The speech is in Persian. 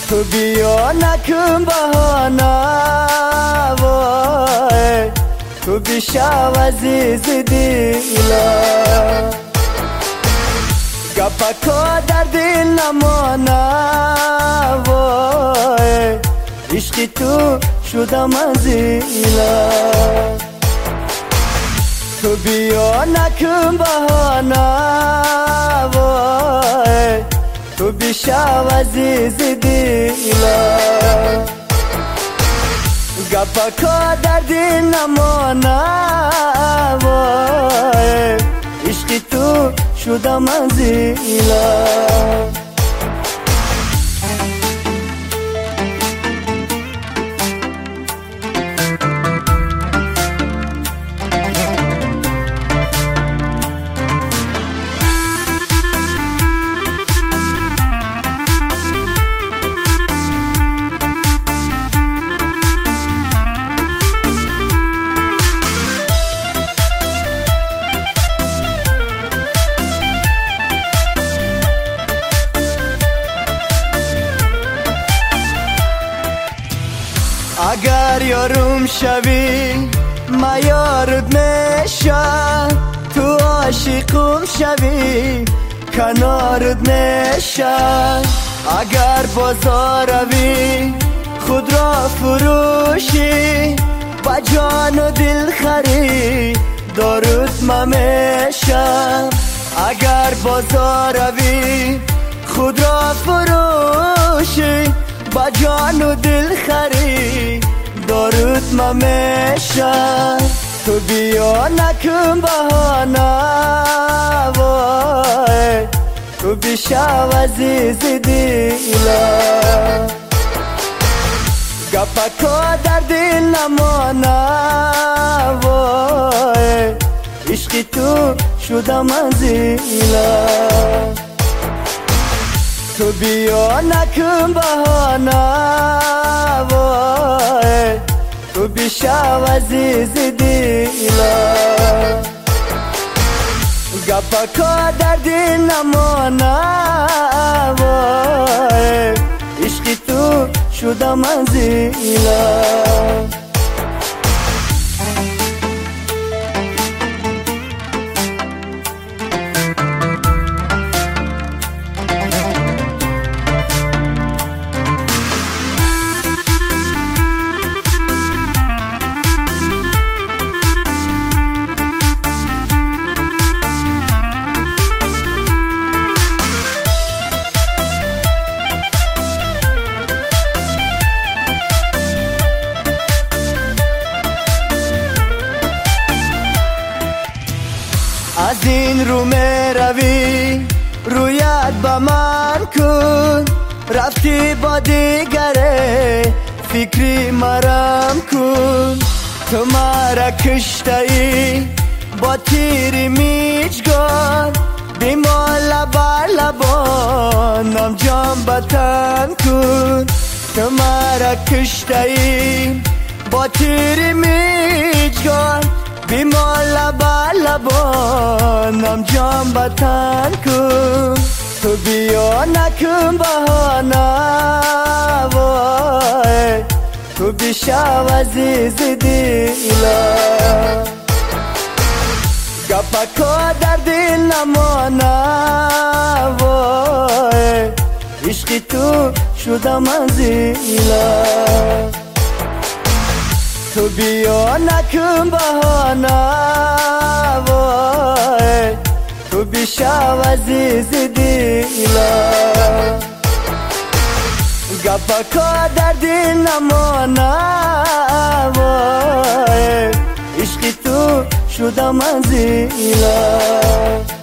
تو بیا نکن بهانه وای تو بیشتر عزیز دیلا گپکا در دل نمانه وای عشقی تو شدم ازیلا تو بیا نکن بهانه وای تو بیشتر عزیز دیلا گپکا در دل نمانه وای عشقی تو شدم ازیلا اگر یارم شوی ما یارت میشم تو عاشقم شوی کنارت میشم اگر بازار روی خود را فروشی با جان و دل خری دارت ما میشم اگر بازار روی خود را فروشی با جان و دل خری دارت ما میشم تو بیا نکن بهانه وای تو بیشتر عزیز دیلا گپکا در دل نمانه وای عشقی تو شدم ازیلا تو بیا نکن بهانه وای تو بیشتر عزیز دیلا گپکا در دل نمانه وای عشقی تو شدم ازیلا از این رو میروی رویت با من کن رفتی با دیگره فکری مرم کن تو مرا کشتایی با تیری میچگان بیما لبا لبانم جان بطن کن تو مرا کشتایی با تیری میچگان بیما لبا لبانم جان بطن کن تو بیا نکن بهانه وای تو بیشتر عزیز دیلا گپکا در دل نمانه وای عشقی تو شدم ازیلا تو بیا نکن بهانه وای تو بیشتر عزیز دیلا گپکا در دل نمانه وای عشقی تو شدم ازیلا